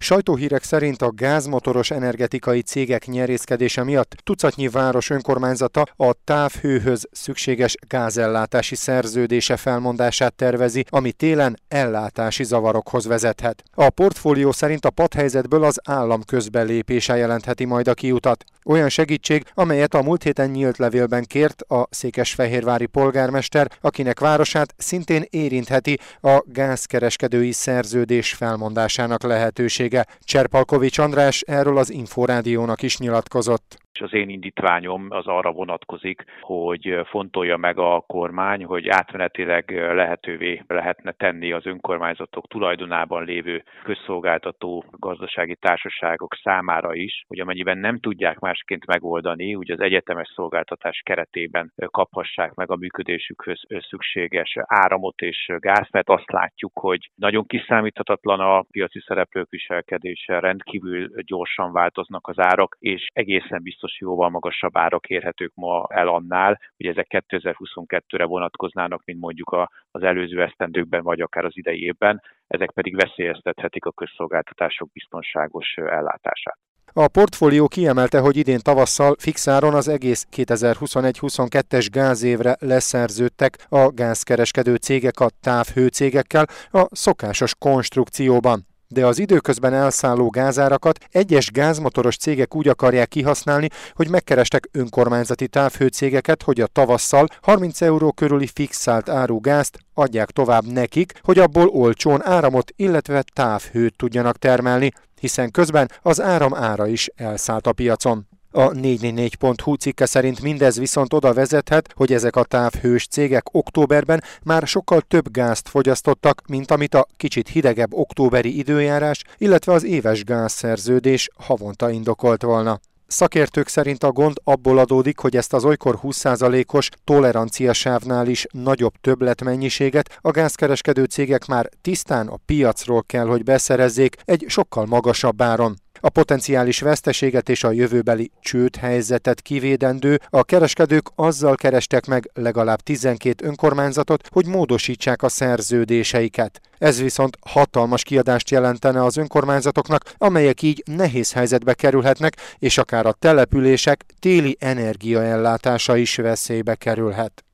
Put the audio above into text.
Sajtóhírek szerint a gázmotoros energetikai cégek nyerészkedése miatt tucatnyi város önkormányzata a távhőhöz szükséges gázellátási szerződése felmondását tervezi, ami télen ellátási zavarokhoz vezethet. A portfólió szerint a patthelyzetből az állam közbelépése jelentheti majd a kiutat. Olyan segítség, amelyet a múlt héten nyílt levélben kért a székesfehérvári polgármester, akinek városát szintén érintheti a gázkereskedői szerződés felmondásának lehetősége. Cserpalkovics András erről az Inforádiónak is nyilatkozott. És az én indítványom az arra vonatkozik, hogy fontolja meg a kormány, hogy átmenetileg lehetővé lehetne tenni az önkormányzatok tulajdonában lévő közszolgáltató gazdasági társaságok számára is, hogy amennyiben nem tudják másként megoldani, ugye az egyetemes szolgáltatás keretében kaphassák meg a működésükhöz szükséges áramot és gázt, mert azt látjuk, hogy nagyon kiszámíthatatlan a piaci szereplők viselkedése, rendkívül gyorsan változnak az árak, és egészen biztos jóval magasabb árak érhetők ma el annál, hogy ezek 2022-re vonatkoznának, mint mondjuk az előző esztendőkben, vagy akár az idei évben, ezek pedig veszélyeztethetik a közszolgáltatások biztonságos ellátását. A portfólió kiemelte, hogy idén tavasszal fixáron az egész 2021-22-es gázévre leszerződtek a gázkereskedő cégek a távhőcégekkel a szokásos konstrukcióban. De az időközben elszálló gázárakat egyes gázmotoros cégek úgy akarják kihasználni, hogy megkerestek önkormányzati távhőcégeket, hogy a tavasszal 30 euró körüli fixált áru gázt adják tovább nekik, hogy abból olcsón áramot, illetve távhőt tudjanak termelni, hiszen közben az áram ára is elszállt a piacon. A 444.hu cikke szerint mindez viszont oda vezethet, hogy ezek a távhős cégek októberben már sokkal több gázt fogyasztottak, mint amit a kicsit hidegebb októberi időjárás, illetve az éves gázszerződés havonta indokolt volna. Szakértők szerint a gond abból adódik, hogy ezt az olykor 20%-os toleranciasávnál is nagyobb többletmennyiséget a gázkereskedő cégek már tisztán a piacról kell, hogy beszerezzék egy sokkal magasabb áron. A potenciális veszteséget és a jövőbeli csődhelyzetet kivédendő, a kereskedők azzal kerestek meg legalább 12 önkormányzatot, hogy módosítsák a szerződéseiket. Ez viszont hatalmas kiadást jelentene az önkormányzatoknak, amelyek így nehéz helyzetbe kerülhetnek, és akár a települések téli energiaellátása is veszélybe kerülhet.